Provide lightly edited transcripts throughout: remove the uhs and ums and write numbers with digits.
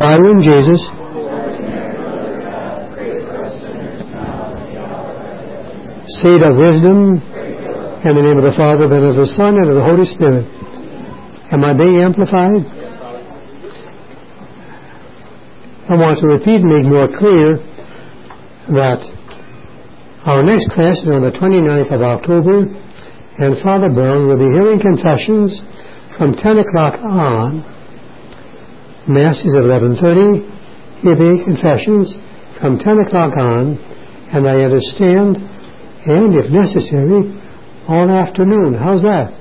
Are you in Jesus? Seed of wisdom, in the name of the Father, and of the Son, and of the Holy Spirit. Am I being amplified? I want to repeat and make more clear that our next class is on the 29th of October, and Father Brown will be hearing confessions from 10 o'clock on. Mass is at 11:30. He'll be confessions from 10 o'clock on, and I understand, and if necessary, all afternoon. How's that?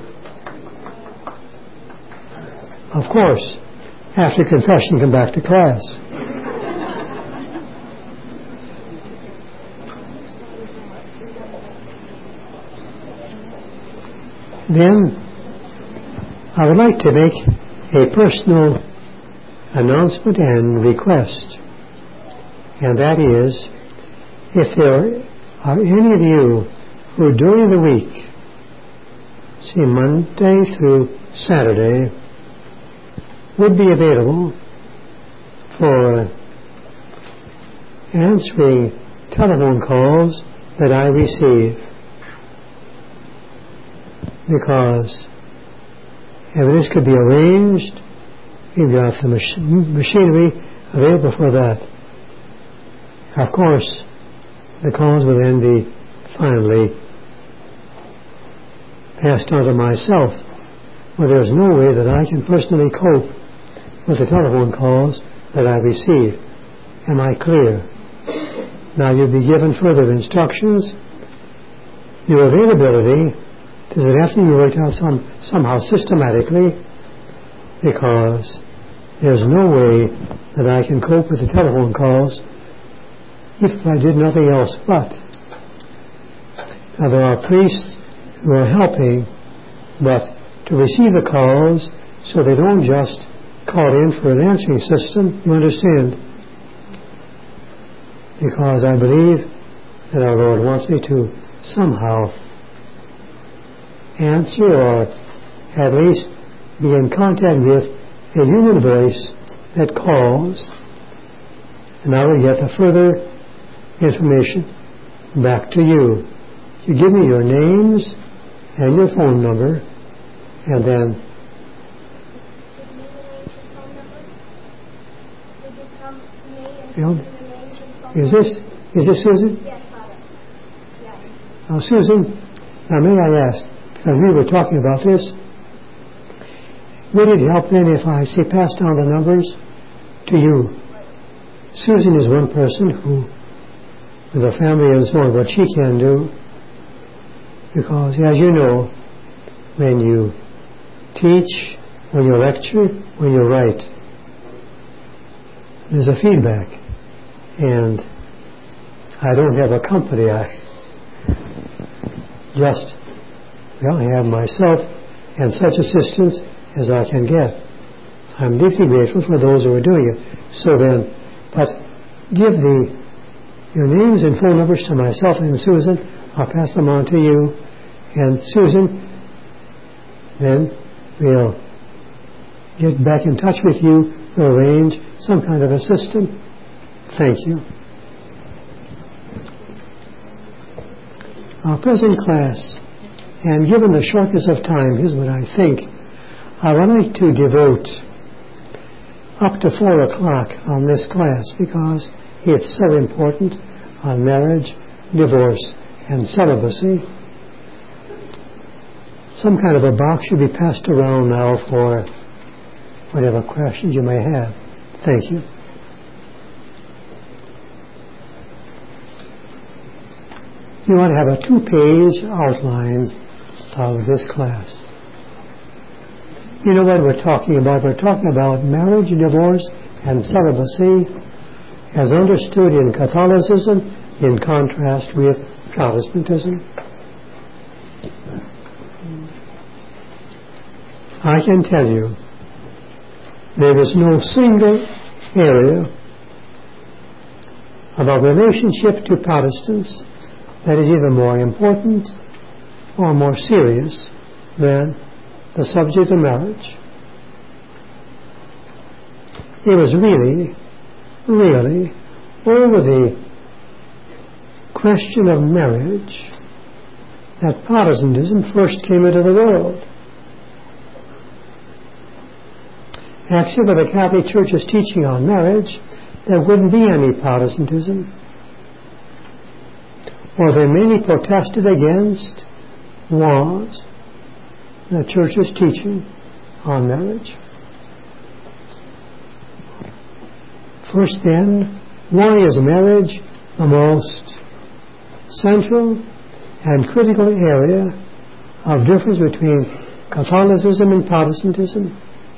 Of course, after confession, come back to class. Then, I would like to make a personal announcement and request, and that is, if there are any of you who during the week, say Monday through Saturday, would be available for answering telephone calls that I receive, because if this could be arranged, we've got the machinery available for that. Of course, the calls will then be finally passed on to myself, but there's no way that I can personally cope with the telephone calls that I receive. Am I clear? Now you'll be given further instructions. Your availability, does it have to be worked out somehow systematically? Because there's no way that I can cope with the telephone calls if I did nothing else but. Now there are priests who are helping, but to receive the calls so they don't just call in for an answering system, you understand? Because I believe that our Lord wants me to somehow answer, or at least be in contact with a human voice that calls, and I will get the further information back to you. You give me your names and your phone number, and then is this Susan? Yes, Father. Yes. Now, Susan, now may I ask, because we were talking about this, would it help then if I say pass down the numbers to you? Susan is one person who, with a family and so on, what she can do, because as you know, when you teach, when you lecture, when you write, there's a feedback, and I don't have a company. I have myself and such assistance as I can get. I'm deeply grateful for those who are doing it. So then, but give your names and phone numbers to myself and Susan. I'll pass them on to you. And Susan, then we'll get back in touch with you to arrange some kind of a system. Thank you. Our present class, and given the shortness of time, here's what I think. I would like to devote up to 4 o'clock on this class, because it's so important on marriage, divorce, and celibacy. Some kind of a box should be passed around now for whatever questions you may have. Thank you. You want to have a 2-page outline of this class. You know what we're talking about? We're talking about marriage, divorce, and celibacy as understood in Catholicism in contrast with Protestantism. I can tell you there is no single area of our relationship to Protestants that is either more important or more serious than the subject of marriage. it was really over the question of marriage that Protestantism first came into the world. Actually, with the Catholic Church's teaching on marriage, there wouldn't be any Protestantism. What they mainly protested against was the Church's teaching on marriage. First then, why is marriage the most central and critical area of difference between Catholicism and Protestantism?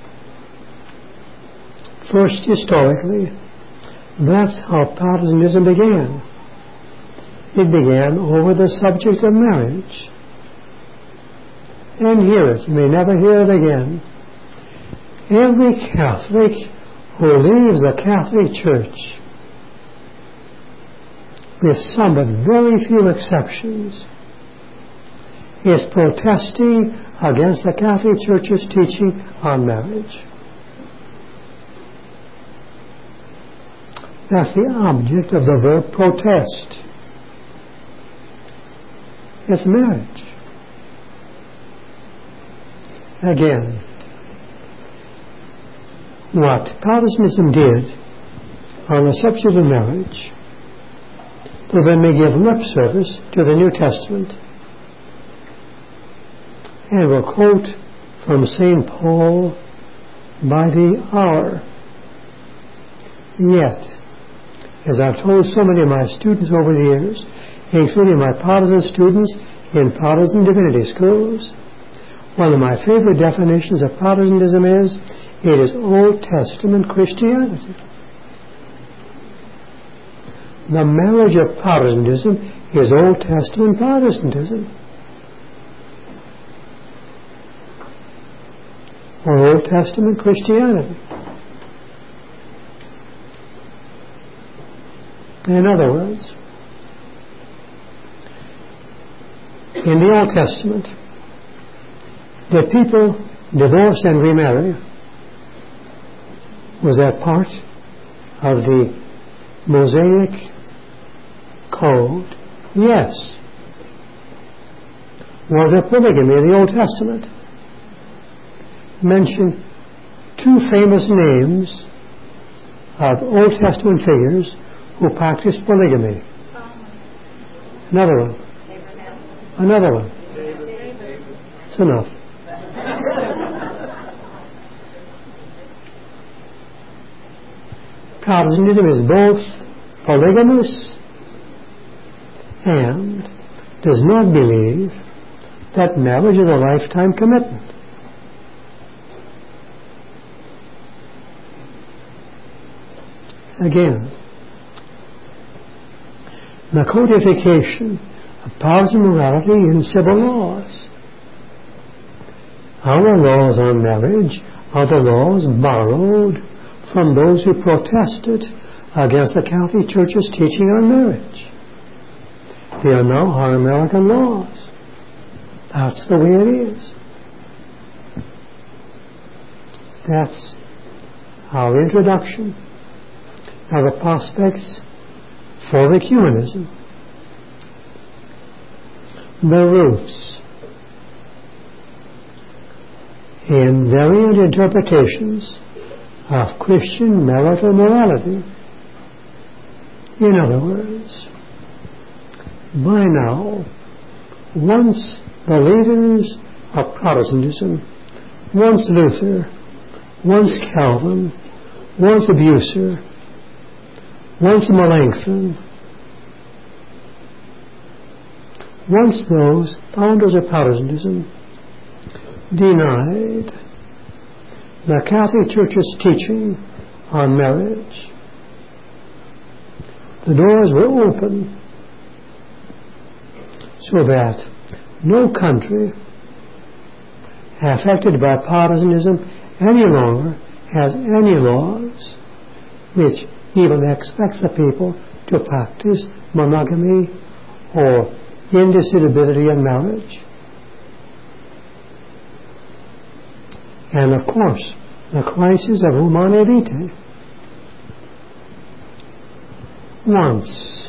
First, historically, that's how Protestantism began. It began over the subject of marriage. And hear it, you may never hear it again. Every Catholic who leaves the Catholic Church, with some but very few exceptions, is protesting against the Catholic Church's teaching on marriage. That's the object of the verb protest. It's marriage. Again, what Protestantism did on the subject of marriage, so they may give lip service to the New Testament, and will quote from St. Paul by the hour. Yet, as I've told so many of my students over the years, including my Protestant students in Protestant divinity schools, one of my favorite definitions of Protestantism is, it is Old Testament Christianity. The marriage of Protestantism is Old Testament Protestantism, or Old Testament Christianity. In other words, in the Old Testament, the people divorce and remarry. Was that part of the Mosaic Code? Yes. Was there polygamy in the Old Testament? Mention two famous names of Old Testament figures who practiced polygamy. Another one. Another one. It's enough. Protestantism is both polygamous and does not believe that marriage is a lifetime commitment. Again, the codification of Protestant morality in civil laws. Our laws on marriage are the laws borrowed from those who protested against the Catholic Church's teaching on marriage. They are now our American laws. That's the way it is. That's our introduction of the prospects for ecumenism. The roots in variant interpretations of Christian marital morality. In other words, by now, once the leaders of Protestantism, once Luther, once Calvin, once Bucer, once Melanchthon, once those founders of Protestantism denied the Catholic Church's teaching on marriage, the doors were open so that no country affected by Protestantism any longer has any laws which even expect the people to practice monogamy or indissolubility in marriage. And of course, the crisis of Humanae Vitae once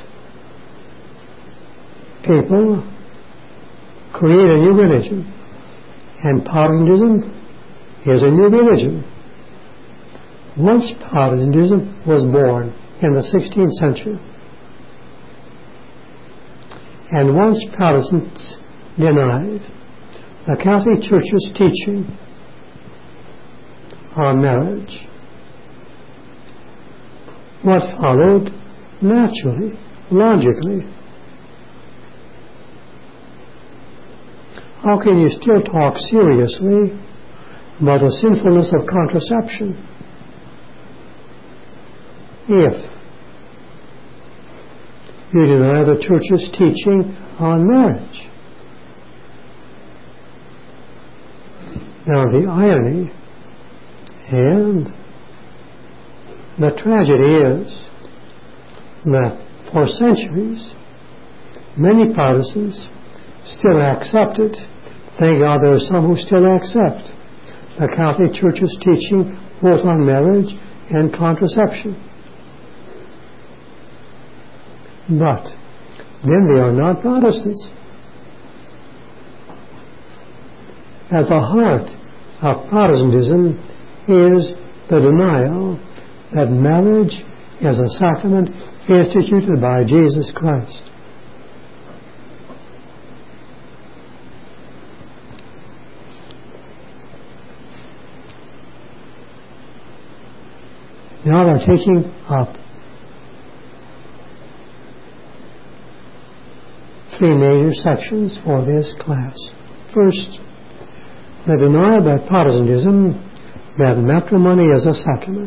people create a new religion, and Protestantism is a new religion. Once Protestantism was born in the 16th century, and once Protestants denied the Catholic Church's teaching on marriage, what followed naturally, logically? How can you still talk seriously about the sinfulness of contraception if you deny the Church's teaching on marriage? Now, the irony and the tragedy is that for centuries many Protestants still accepted, thank God there are some who still accept, the Catholic Church's teaching both on marriage and contraception. But then they are not Protestants. At the heart of Protestantism is the denial that marriage is a sacrament instituted by Jesus Christ. Now they're taking up three major sections for this class. First, the denial by Protestantism that matrimony is a sacrament.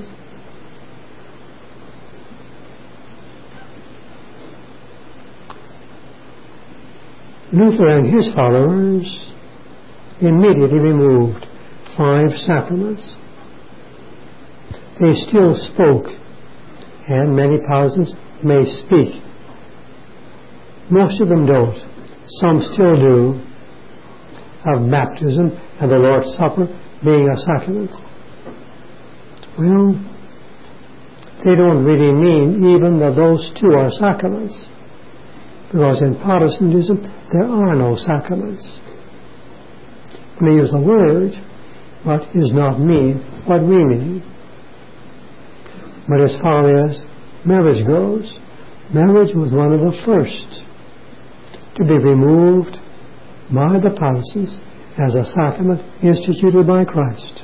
Luther and his followers immediately removed 5 sacraments. They still spoke, and many Protestants may speak. Most of them don't. Some still do, of baptism and the Lord's Supper being a sacrament. Well, they don't really mean even that those two are sacraments, because in Protestantism there are no sacraments. They use the word, but it does not mean what we mean. But as far as marriage goes, marriage was one of the first to be removed by the Protestants as a sacrament instituted by Christ.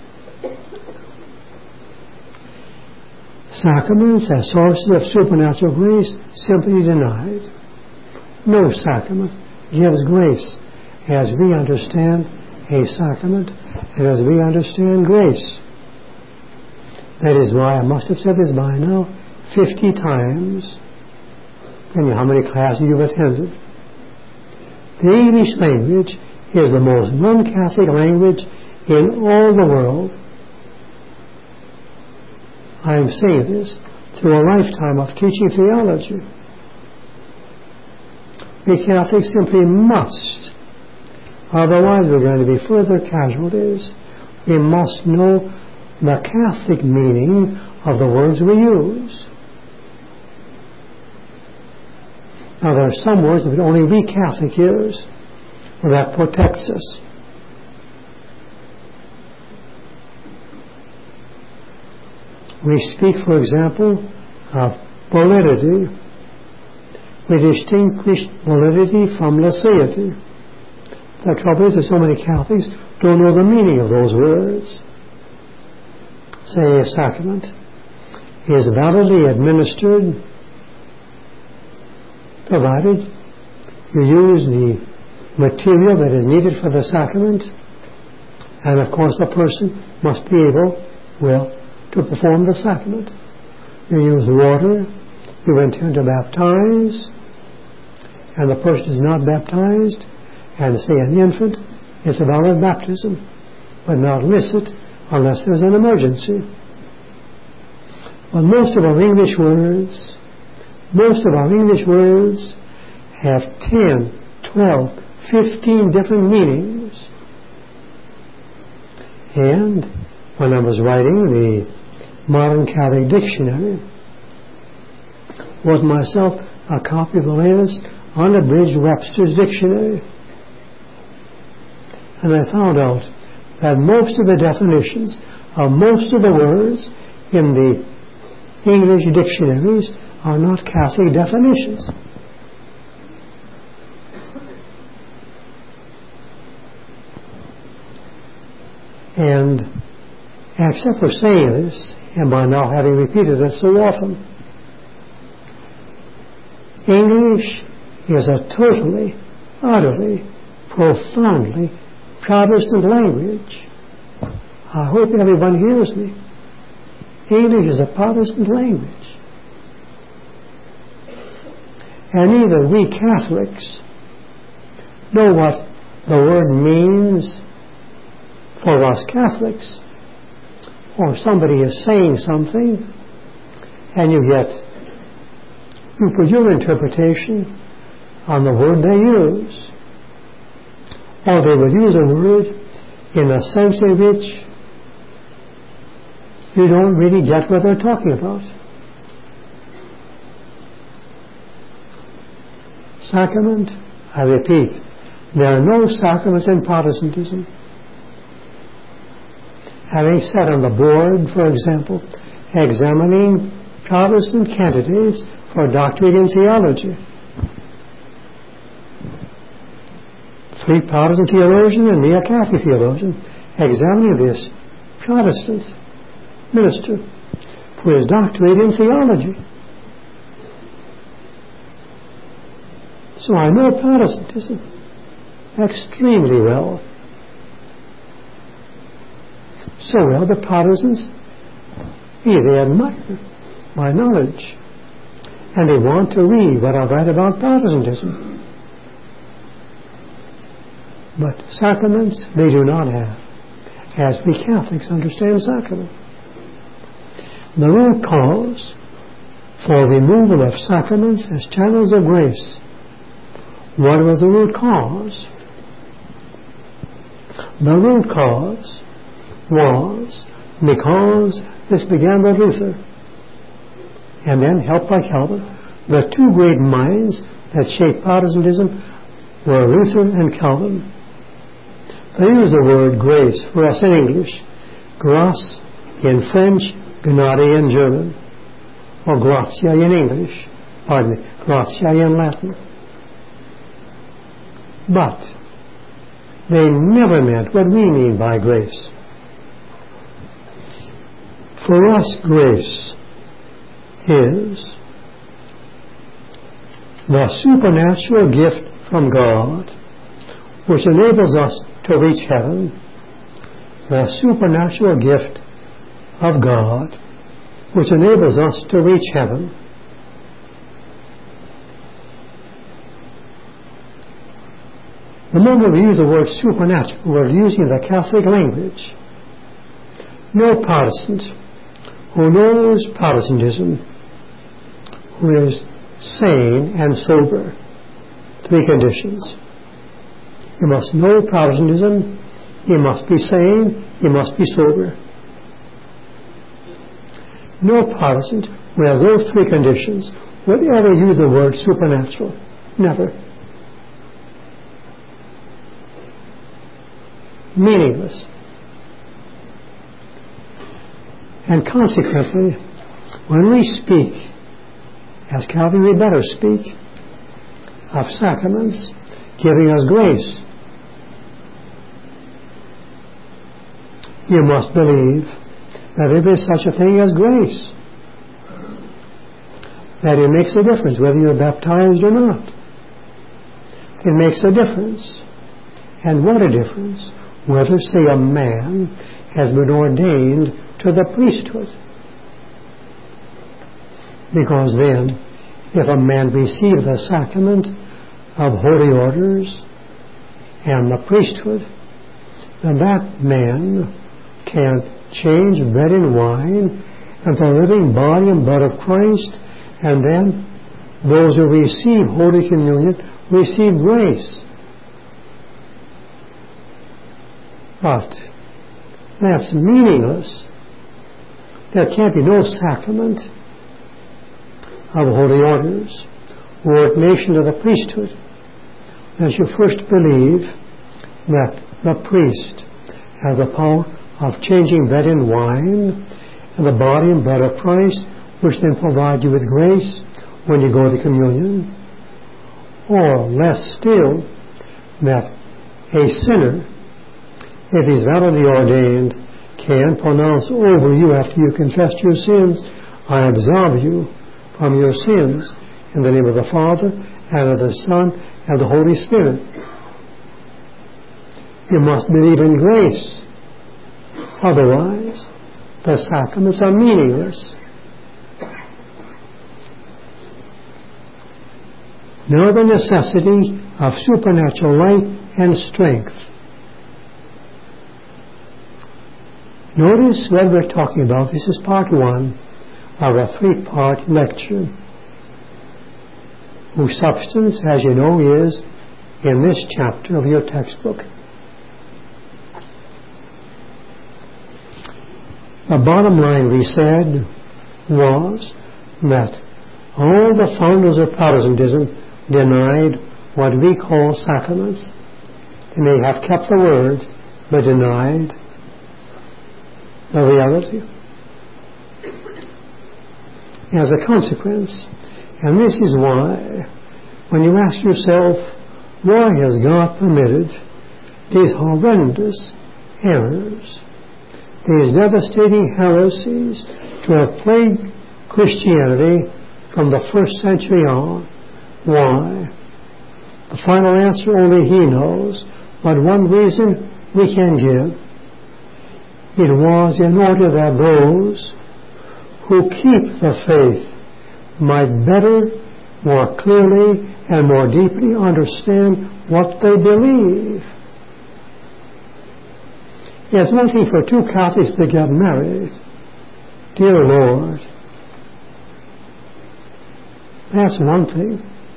Sacraments as sources of supernatural grace simply denied. No sacrament gives grace as we understand a sacrament and as we understand grace. That is why I must have said this by now 50 times. And how many classes you've attended. The English language is the most non-Catholic language in all the world. I am saying this through a lifetime of teaching theology. We Catholics simply must, otherwise we're going to be further casualties. We must know the Catholic meaning of the words we use. Now there are some words that only we Catholic use, well, that protects us. We speak, for example, of validity. We distinguish validity from laicity. The trouble is that so many Catholics don't know the meaning of those words. Say a sacrament is validly administered provided you use the material that is needed for the sacrament, and of course the person must be able, to perform the sacrament. You use water, you intend to baptize, and the person is not baptized, and say an infant, it's a valid baptism, but not licit unless there's an emergency. But most of our English words have 10, 12, 15 different meanings. And when I was writing the Modern Catholic Dictionary, was myself a copy of the latest unabridged Webster's Dictionary. And I found out that most of the definitions of most of the words in the English dictionaries are not Catholic definitions. And except for saying this, and by now having repeated it so often, English is a totally, utterly, profoundly Protestant language. I hope everyone hears me. English is a Protestant language. And even we Catholics know what the word means for us Catholics. Or somebody is saying something, and you put your interpretation on the word they use. Or they would use a word in a sense in which you don't really get what they're talking about. Sacrament, I repeat, there are no sacraments in Protestantism. Having sat on the board, for example, examining Protestant candidates for doctorate in theology. 3 Protestant theologians and me, a Catholic theologian, examining this Protestant minister for his doctorate in theology. So I know Protestantism extremely well. So well, the Protestants, they admire my knowledge, and they want to read what I write about Protestantism. But sacraments, they do not have, as we Catholics understand sacrament. The root cause for removal of sacraments as channels of grace. What was the root cause? The root cause was because this began with Luther, and then helped by Calvin. The 2 great minds that shaped Protestantism were Luther and Calvin. They use the word grace for us in English, grâce in French, gnade in German, or gratia in English, gratia in Latin. But they never meant what we mean by grace. For us, grace is the supernatural gift from God which enables us to reach heaven, the supernatural gift of God which enables us to reach heaven. The moment we use the word supernatural, we're using the Catholic language. No Protestant who knows Protestantism, who is sane and sober, 3 conditions. You must know Protestantism, you must be sane, you must be sober. No Protestant who has those 3 conditions would ever use the word supernatural. Never. Meaningless. And consequently, when we speak, as Calvin, we better speak of sacraments giving us grace. You must believe that there is such a thing as grace, that it makes a difference whether you're baptized or not. It makes a difference. And what a difference whether, say, a man has been ordained to the priesthood. Because then, if a man receives the sacrament of holy orders and the priesthood, then that man can change bread and wine and the living body and blood of Christ, and then those who receive Holy Communion receive grace. But that's meaningless. There can't be no sacrament of holy orders, ordination to the priesthood, that you first believe that the priest has the power of changing bread and wine and the body and blood of Christ, which then provide you with grace when you go to communion. Or, less still, that a sinner, if he's validly ordained, can pronounce over you after you confess your sins, I absolve you from your sins in the name of the Father, and of the Son, and of the Holy Spirit. You must believe in grace. Otherwise, the sacraments are meaningless. Now the necessity of supernatural light and strength. Notice what we're talking about. This is part 1 of a 3-part lecture, whose substance, as you know, is in this chapter of your textbook. The bottom line, we said, was that all the founders of Protestantism denied what we call sacraments. They may have kept the word, but denied the reality. As a consequence, and this is why, when you ask yourself, why has God permitted these horrendous errors, these devastating heresies to have plagued Christianity from the 1st century on? Why? The final answer only He knows, but one reason we can give. It was in order that those who keep the faith might better, more clearly, and more deeply understand what they believe. It's one thing for 2 Catholics to get married. Dear Lord. That's one thing.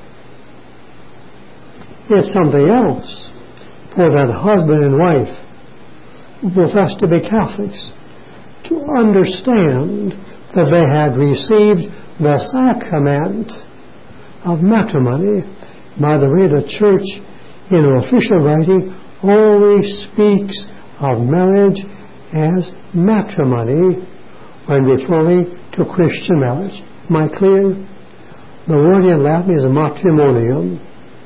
It's something else for that husband and wife who profess to be Catholics to understand that they had received the sacrament of matrimony. By the way, the Church, in her official writing, always speaks of marriage as matrimony when referring to Christian marriage. Am I clear? The word in Latin is matrimonium.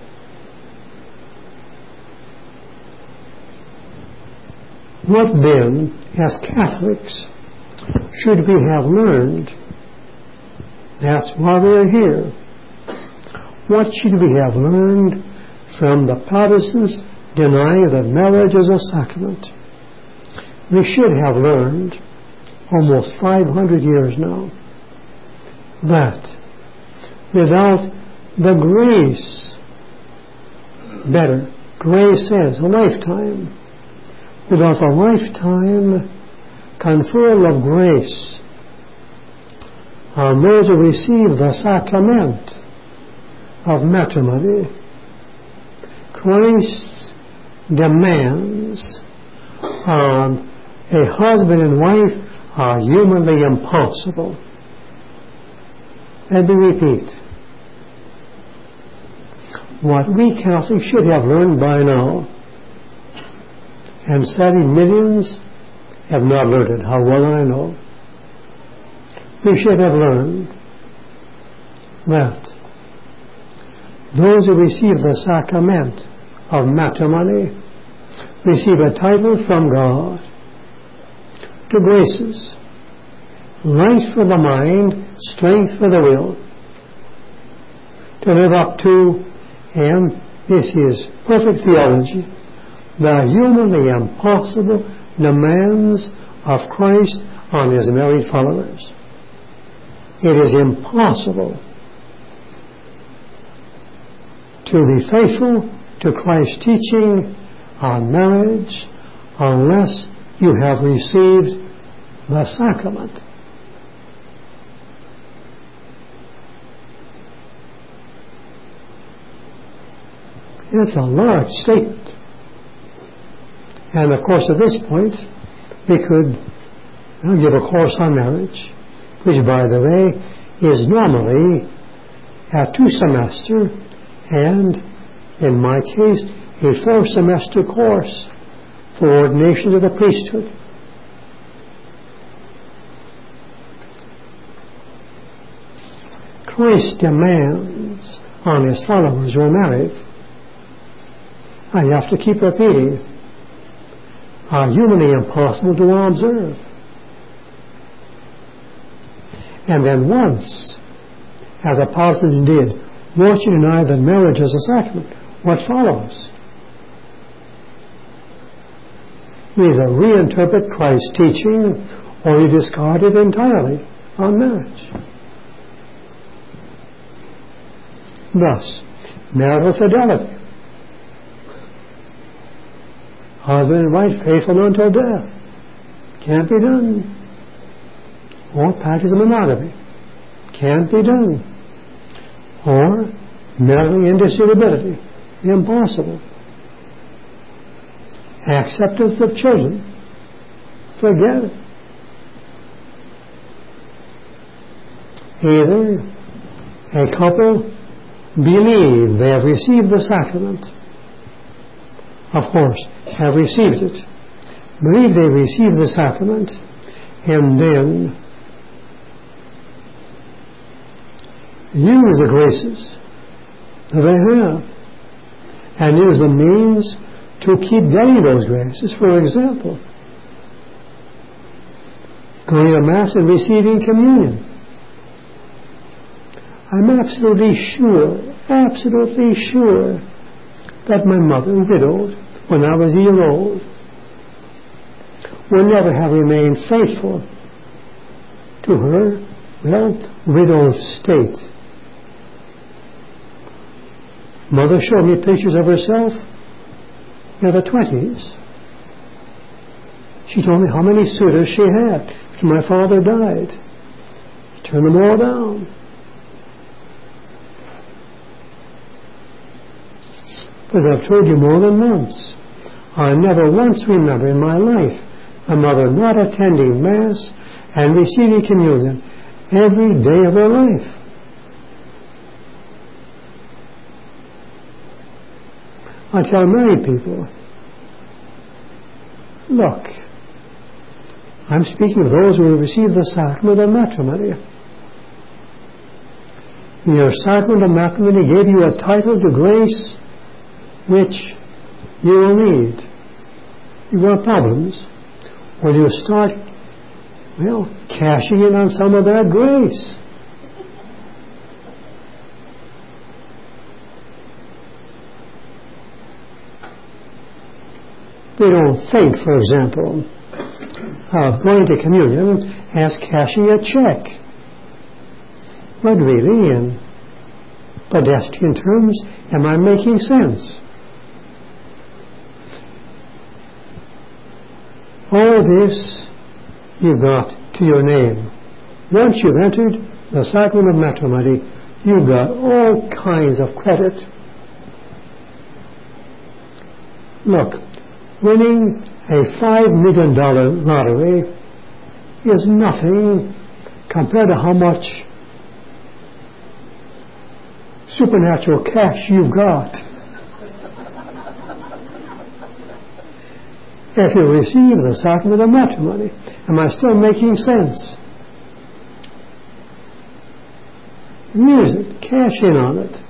What then, as Catholics, should we have learned? That's why we're here. What should we have learned from the Protestants denying that marriage is a sacrament? We should have learned, almost 500 years now, that without the grace, grace says a lifetime, without a lifetime conferral of grace on those who receive the sacrament of matrimony, Christ's demands on a husband and wife are humanly impossible. Let me repeat. What we Catholics should have learned by now, and sadly millions have not learned it, how well I know. We should have learned that those who receive the sacrament of matrimony receive a title from God to graces, life for the mind, strength for the will, to live up to, and this is perfect theology, the humanly impossible demands of Christ on His married followers. It is impossible to be faithful to Christ's teaching on marriage unless you have received the sacrament. It's a large statement. And of course, at this point, we could give a course on marriage, which, by the way, is normally a 2-semester and, in my case, a 4-semester course for ordination to the priesthood. Christ demands on his followers who are married. I have to keep repeating, are humanly impossible to observe. And then once, as a pastor did, once you deny that marriage is a sacrament, what follows? You either reinterpret Christ's teaching or you discard it entirely on marriage. Thus, marital fidelity. Husband and wife faithful until death. Can't be done. Or practice of monogamy. Can't be done. Or marital indissolubility. Impossible. Acceptance of children. Forget it. Either a couple believe they have received the sacrament, of course, have received it, believe they received the sacrament, and then use the graces that they have, and use the means to keep getting those graces. For example, going to Mass and receiving communion. I'm absolutely sure that my mother, widowed when I was a year old, would never have remained faithful to her, widowed state. Mother showed me pictures of herself in the 20s. She told me how many suitors she had after my father died. She turned them all down. As I've told you more than once, I never once remember in my life my mother not attending Mass and receiving communion every day of her life. I tell married people, look, I'm speaking of those who have received the sacrament of matrimony. Your sacrament of matrimony gave you a title to grace which you will need. You want problems when you start, cashing in on some of that grace. They don't think, for example, of going to communion as cashing a check. But really, in pedestrian terms, am I making sense? All this you've got to your name. Once you've entered the sacrament of matrimony, you've got all kinds of credit. Look, winning a $5 million lottery is nothing compared to how much supernatural cash you've got. If you receive the sacrament of matrimony, am I still making sense? Use it, cash in on it.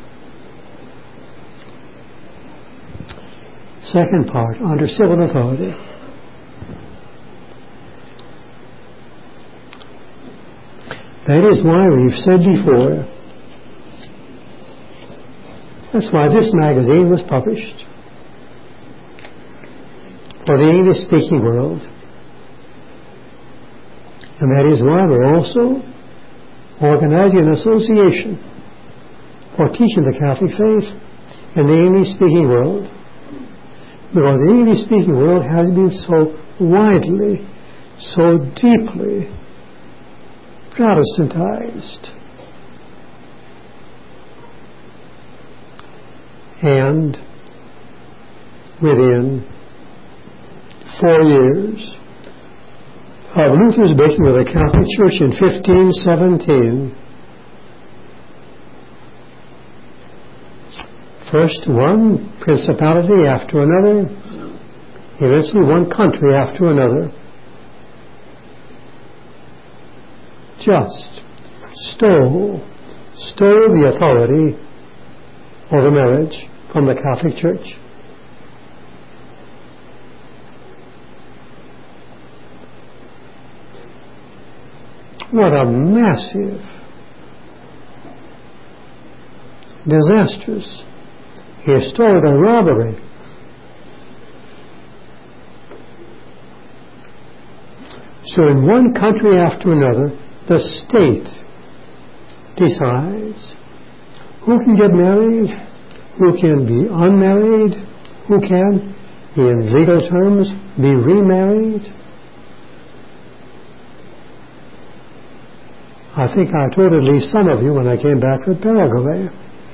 Second part, under civil authority. That is why we've said before, that's why this magazine was published. For the English-speaking world. And that is why we're also organizing an association for teaching the Catholic faith in the English-speaking world. Because the English-speaking world has been so widely, so deeply Protestantized. And within 4 years of Luther's breaking with the Catholic Church in 1517, First one principality after another, eventually one country after another, just stole the authority over marriage from the Catholic Church. What a massive, disastrous, historical robbery. So in one country after another, the state decides who can get married, who can be unmarried, who can, in legal terms, be remarried. I think I told at least some of you when I came back from Paraguay.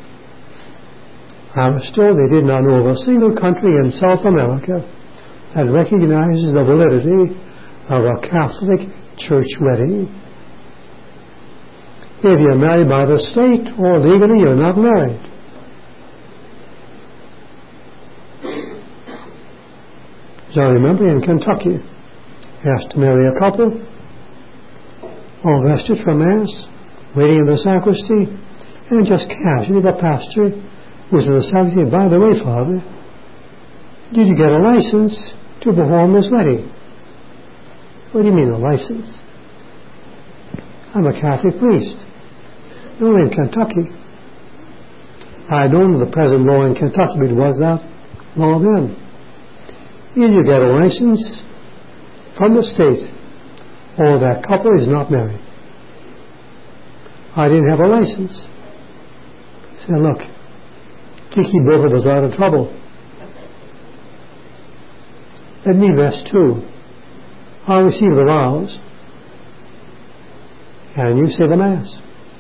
I was told they did not know of a single country in South America that recognizes the validity of a Catholic church wedding. If you're married by the state or legally, you're not married. So I remember in Kentucky, asked to marry a couple, all vested for Mass, waiting in the sacristy, and just casually the pastor was in the sacristy, by the way, Father, did you get a license to perform this wedding? What do you mean, a license? I'm a Catholic priest. No, in Kentucky. I don't know the present law in Kentucky, but it was that law then. Either you get a license from the state, or that couple is not married. I didn't have a license. I said, look, to keep both of us out of trouble, let me vest too. I'll receive the vows, and you say the Mass.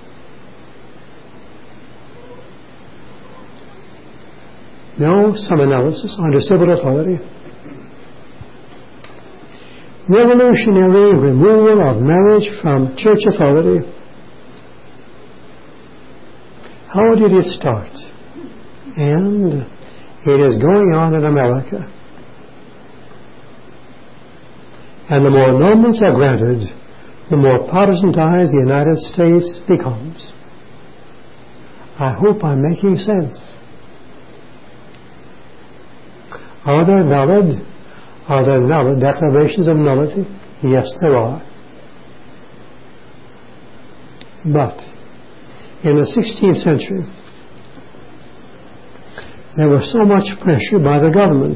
Now, some analysis under civil authority. Revolutionary removal of marriage from church authority. How did it start? And it is going on in America. And the more annulments are granted, the more Protestantized the United States becomes. I hope I'm making sense. Are there valid declarations of nullity? Yes, there are. But in the 16th century, there was so much pressure by the government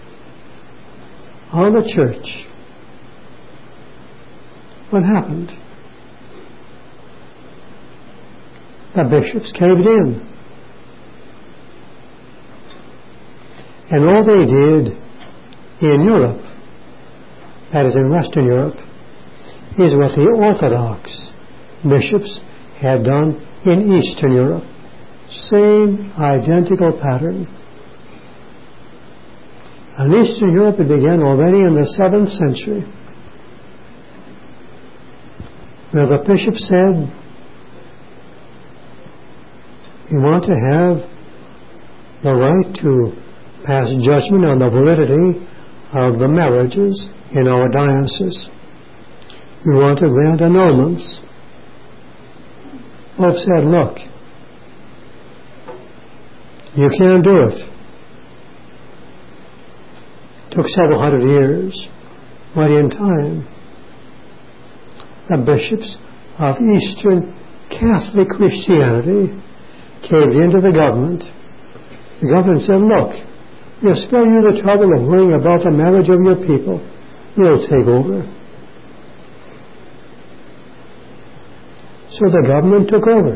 on the church. What happened? The bishops caved in. And all they did in Europe, that is in Western Europe, is what the Orthodox bishops had done in Eastern Europe. Same identical pattern. In Eastern Europe it began already in the 7th century, where the bishop said, we want to have the right to pass judgment on the validity of the marriages in our diocese. We want to grant annulments. Pope said, look, you can't do it. It took several hundred years, but in time, the bishops of Eastern Catholic Christianity caved into the government. The government said, look, we'll spare you the trouble of worrying about the marriage of your people. We'll take over. So the government took over.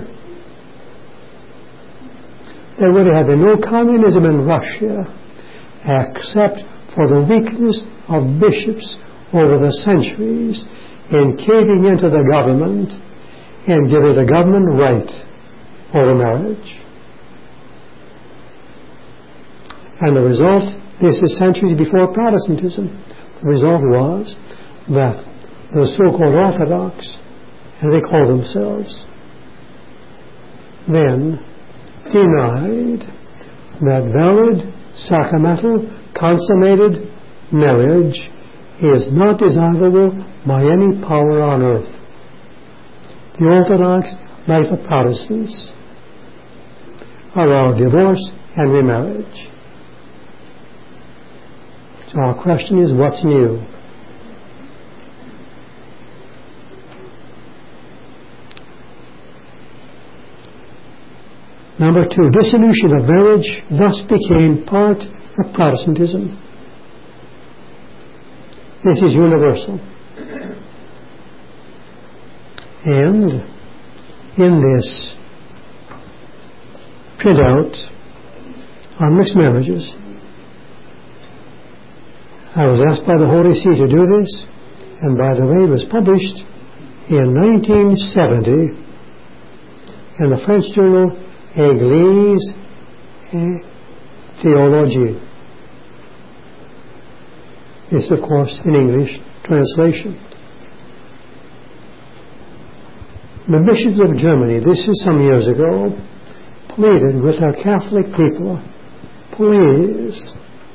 There would have been no communism in Russia except for the weakness of bishops over the centuries in caving into the government and giving the government right over marriage. And the result, this is centuries before Protestantism, the result was that the so-called Orthodox, as they call themselves, then denied that valid, sacramental, consummated marriage is not desirable by any power on earth. The Orthodox, like the Protestants, allow divorce and remarriage. So our question is, what's new? Number 2, dissolution of marriage thus became part of Protestantism. This is universal. And in this printout on mixed marriages, I was asked by the Holy See to do this, and by the way, it was published in 1970 in the French journal Église et Théologie. It's, of course, an English translation. The bishops of Germany, this is some years ago, pleaded with our Catholic people, please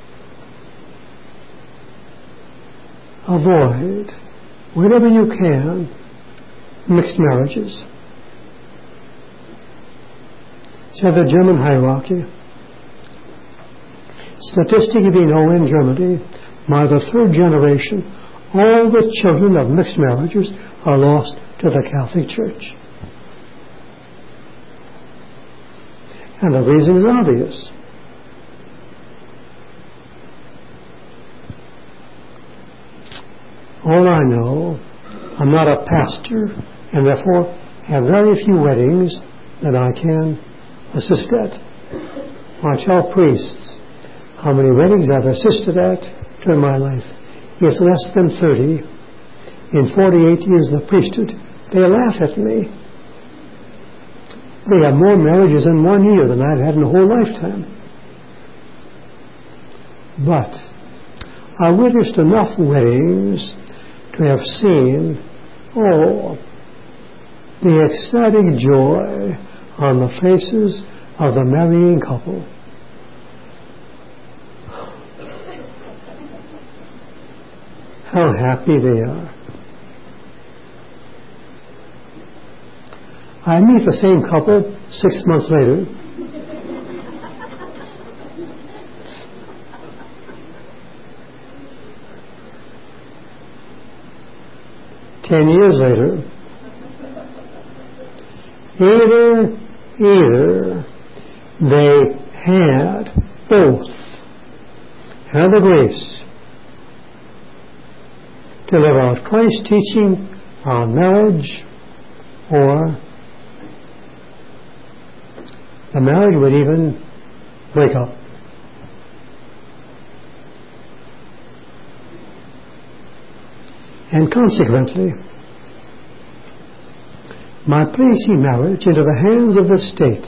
avoid, wherever you can, mixed marriages. So the German hierarchy. Statistically, we know in Germany, by the third generation, all the children of mixed marriages are lost to the Catholic Church. And the reason is obvious. All I know, I'm not a pastor, and therefore have very few weddings that I can assist at. I tell priests how many weddings I've assisted at during my life. It's less than 30. In 48 years of the priesthood, they laugh at me. They have more marriages in 1 year than I've had in a whole lifetime. But I witnessed enough weddings to have seen, the ecstatic joy on the faces of the marrying couple. How happy they are. I meet the same couple 6 months later. "10 years later, either they both had the grace to live out Christ's teaching on marriage, or the marriage would even break up." And consequently, by placing marriage into the hands of the state,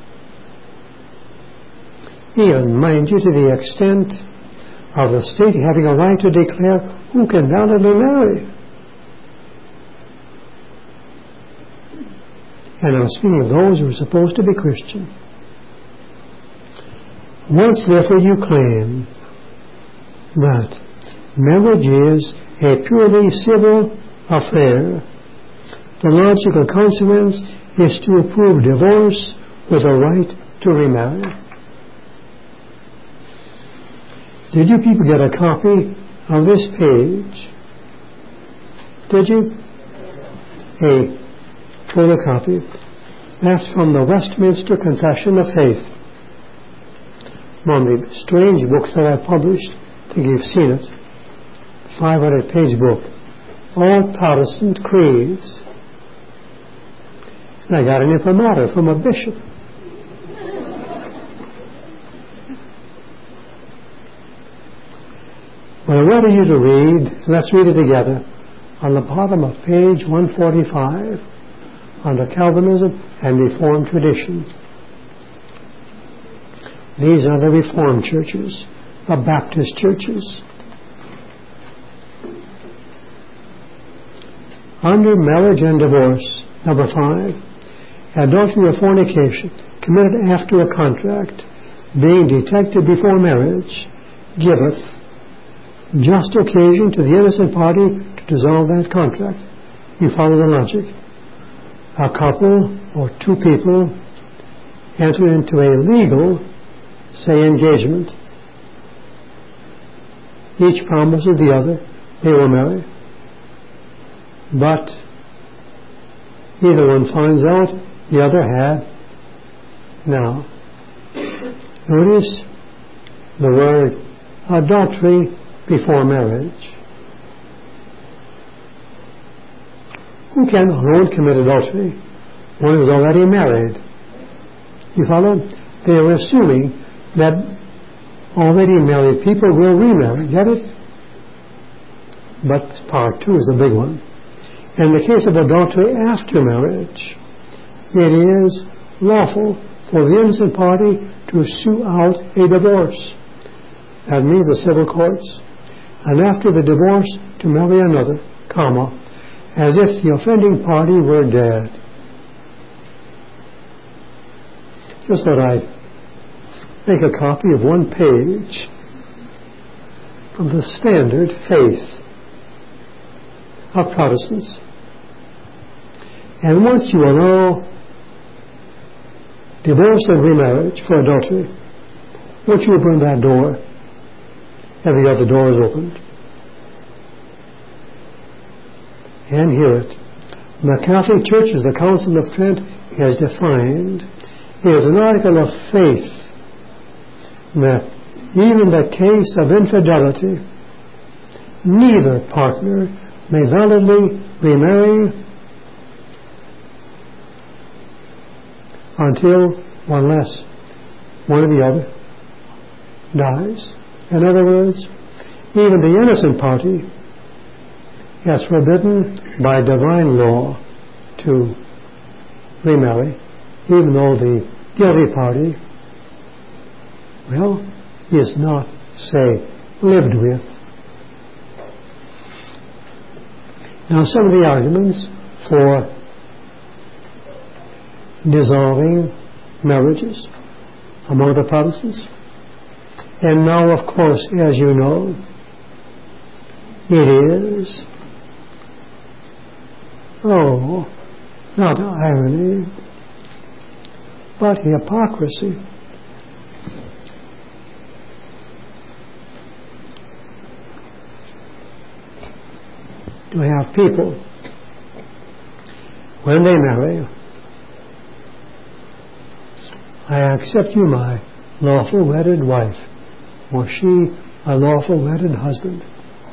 even, mind you, to the extent of the state having a right to declare who can validly marry. And I'm speaking of those who are supposed to be Christian. Once, therefore, you claim that marriage is a purely civil affair, the logical consequence is to approve divorce with a right to remarry. Did you people get a copy of this page? Did you? A photocopy. That's from the Westminster Confession of Faith. One of the strange books that I published. I think you've seen it. 500-page book. All Protestant creeds. And I got an imprimatur from a bishop. But I wanted you to read, let's read it together, on the bottom of page 145, under Calvinism and Reformed tradition. These are the Reformed churches, the Baptist churches. Under marriage and divorce, number 5, adultery or fornication committed after a contract being detected before marriage, giveth just occasion to the innocent party to dissolve that contract. You follow the logic? A couple or two people enter into a legal, say, engagement. Each promises the other they will marry. But either one finds out the other had. Now, notice the word adultery before marriage. Who can alone commit adultery? One who is already married. You follow? They are assuming that already married people will remarry. Get it? But part two is the big one. In the case of adultery after marriage, it is lawful for the innocent party to sue out a divorce. That means the civil courts. And after the divorce, to marry another, comma, as if the offending party were dead. Just thought I'd make a copy of one page from the Standard Faith of Protestants. And once you allow divorce and remarriage for adultery, once you open that door, every other door is opened. And hear it. The Catholic Church, as the Council of Trent has defined, is an article of faith that even in the case of infidelity, neither partner may validly remarry until, unless one or the other dies. In other words, even the innocent party is forbidden by divine law to remarry, even though the guilty party, well, is not, say, lived with. Now, some of the arguments for dissolving marriages among the Protestants. And now, of course, as you know, it is, not irony, but hypocrisy. To have people, when they marry, I accept you my lawful wedded wife, or she a lawful wedded husband.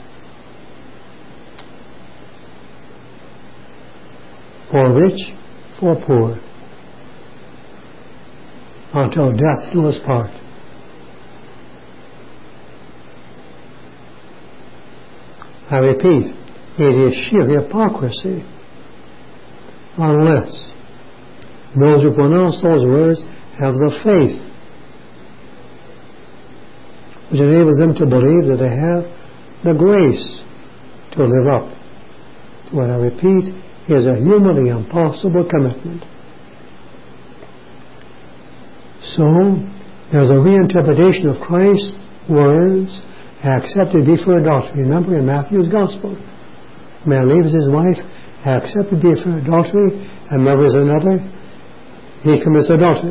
For rich, for poor, until death do us part. I repeat, it is sheer hypocrisy unless those who pronounce those words have the faith which enables them to believe that they have the grace to live up to what I repeat is a humanly impossible commitment. So, there's a reinterpretation of Christ's words, accepted be for adultery. Remember in Matthew's Gospel, man leaves his wife, accepted be for adultery, and marries another, he commits adultery.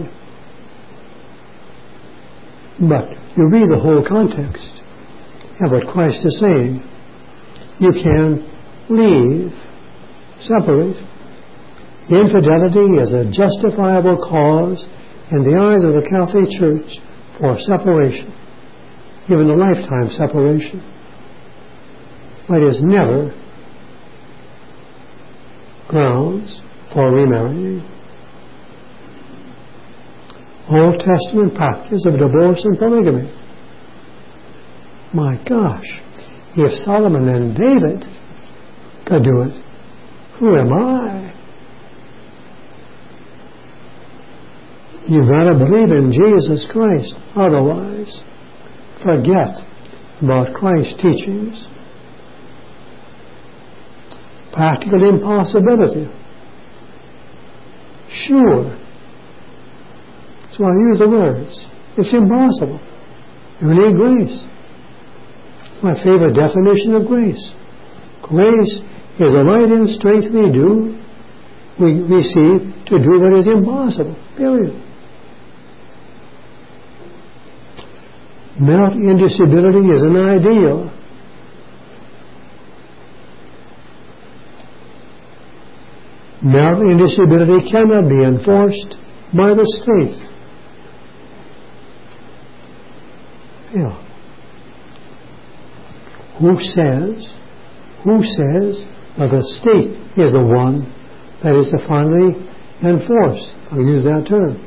But you read the whole context of what Christ is saying. You can leave, separate. Infidelity is a justifiable cause in the eyes of the Catholic Church for separation, even a lifetime separation. But it is never grounds for remarrying. Old Testament practice of divorce and polygamy. My gosh, if Solomon and David could do it, who am I? You've got to believe in Jesus Christ. Otherwise, forget about Christ's teachings. Practical impossibility. Sure. So I use the words. It's impossible. You need grace. My favorite definition of grace. Grace is the light and strength we receive to do what is impossible. Period. Melt indisability is an ideal. Melt indisability cannot be enforced by the state. Yeah. Who says that the state is the one that is to finally enforce? I'll use that term.